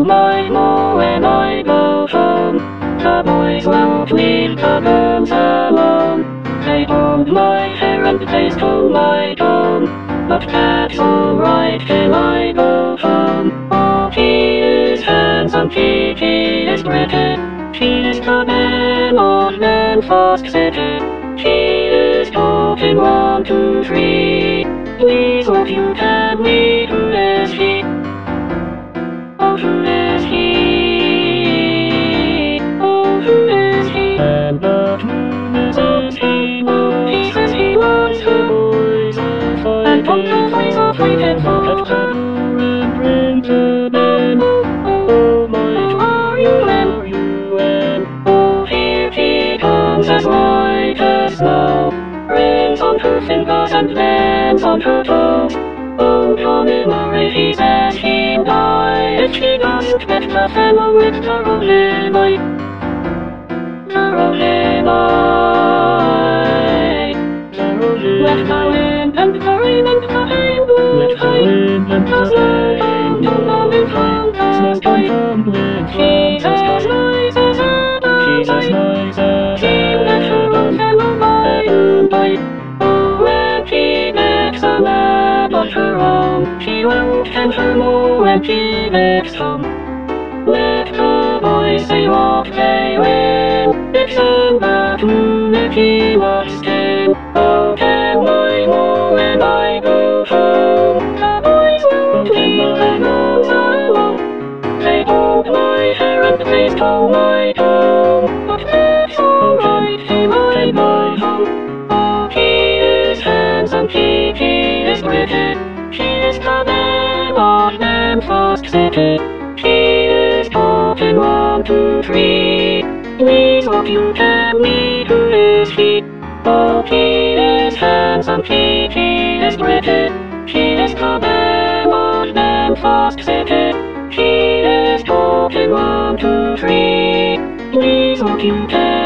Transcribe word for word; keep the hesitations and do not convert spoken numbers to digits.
home like more when I go home. The boys won't leave the girls alone. They hold my hair and they stole my comb. But that's alright till I go home. Oh, he is handsome, he, he is pretty. He is the man on Belfast City. He is talking one, two, three. Please won't you tell me who is he? Oh, who is he? Oh, who is he? And the moon is is he? Oh, he says he wants her. Boys are fighting. And both the boys are fighting for her. And bring to them. Oh, my, are you are you and oh, here he comes as white as snow. Rains on her fingers and lands on her toes. Oh, Johnny Murray, he says he'll die if she doesn't get the fellow with Carolina. Carolina. Carolina. Let the wind and the rain and the hail blow. Let the wind and the rain blow. She's as nice as Ada. She's as nice as Ada. He'll let her own fellow by and by. Oh, when she makes a lad of her own, she won't tend her more when she gets home. Let the boys say what they will. It's in that moon if he was ten. Oh, ten my more when I go home. The boys won't leave the girls alone. They hold my hair and they stole my comb. But that's alright till I go home. Oh, he is handsome, he, he is pretty. She is the man of Belfast City. She is talking one, two, three. Please won't you tell me who is he? Oh, he is handsome, he, he is pretty. She is the man of Belfast City. She is talking one, two, three. Please won't you tell